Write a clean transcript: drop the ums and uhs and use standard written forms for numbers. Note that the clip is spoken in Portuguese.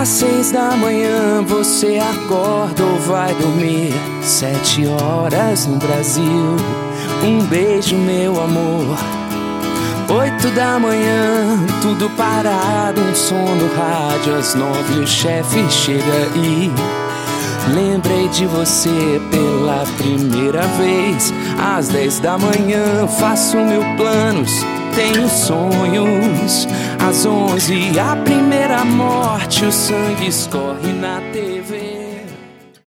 Às 6 da manhã você acorda ou vai dormir. 7 horas no Brasil, um beijo meu amor. 8 da manhã, tudo parado, um som no rádio. Às 9 o chefe chega e lembrei de você pela primeira vez. Às 10 da manhã faço mil planos, tenho sonhos. Às 11 a primeira morte, o sangue escorre na TV.